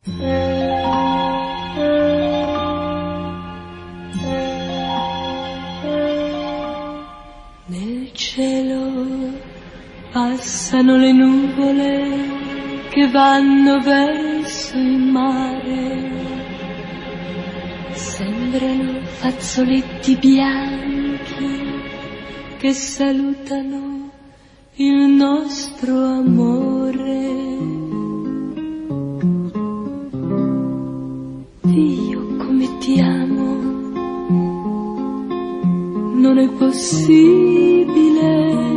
Nel cielo passano le nuvole che vanno verso il mare, sembrano fazzoletti bianchi che salutano il nostro amore. Dio, come ti amo, non è possibile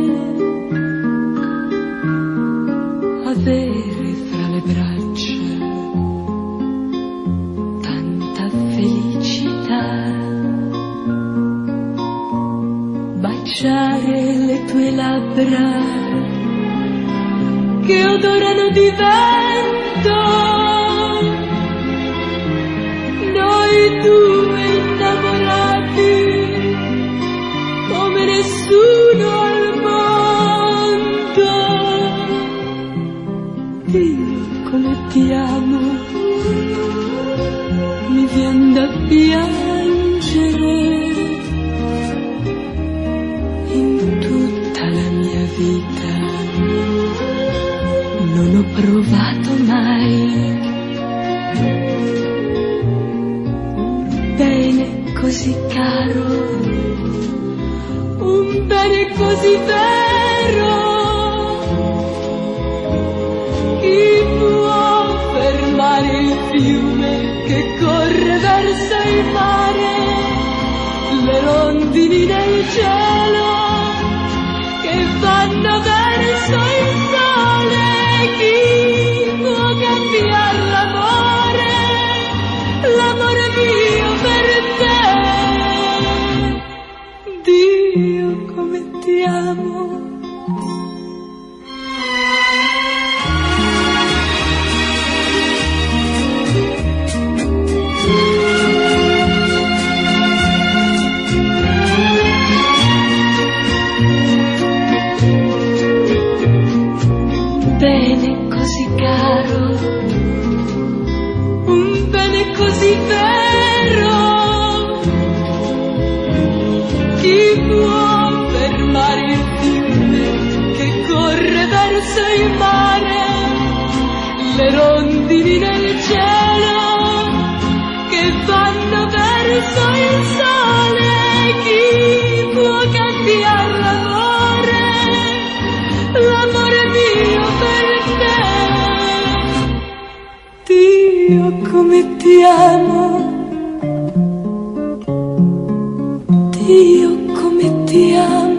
avere fra le braccia tanta felicità, baciare le tue labbra che odorano di vento, noi due innamorati come nessuno al mondo. Dio, come ti amo, mi vien da piangere. In tutta la mia vita non ho provato mai un bene così caro, un bene così vero. Chi può fermare il fiume che corre verso il mare, le rondini nel cielo che vanno verso il sole? Chi può cambiare l'amore, l'amore mio per te? Dio, come ti amo. Bene così caro, un bene così vero. Chi può fermare il fiume che corre verso il mare, le rondini nel cielo che vanno verso il sole? Chi può cambiare l'amore, l'amore mio per te? Dio, come ti amo, Dio, come ti amo.